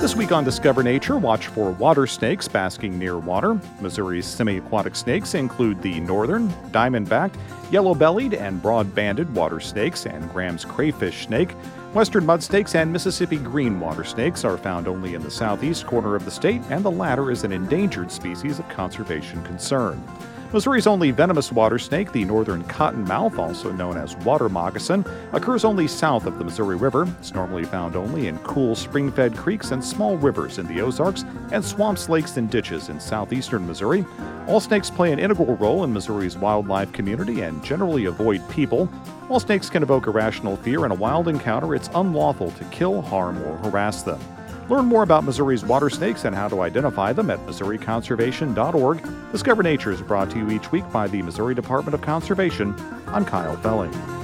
This week on Discover Nature, watch for water snakes basking near water. Missouri's semi-aquatic snakes include the northern, diamond-backed, yellow-bellied, and broad-banded water snakes and Graham's crayfish snake. Western mud snakes and Mississippi green water snakes are found only in the southeast corner of the state, and the latter is an endangered species of conservation concern. Missouri's only venomous water snake, the northern cottonmouth, also known as water moccasin, occurs only south of the Missouri River. It's normally found only in cool spring-fed creeks and small rivers in the Ozarks and swamps, lakes, and ditches in southeastern Missouri. All snakes play an integral role in Missouri's wildlife community and generally avoid people. While snakes can evoke irrational fear in a wild encounter, it's unlawful to kill, harm, or harass them. Learn more about Missouri's water snakes and how to identify them at MissouriConservation.org. Discover Nature is brought to you each week by the Missouri Department of Conservation. I'm Kyle Felling.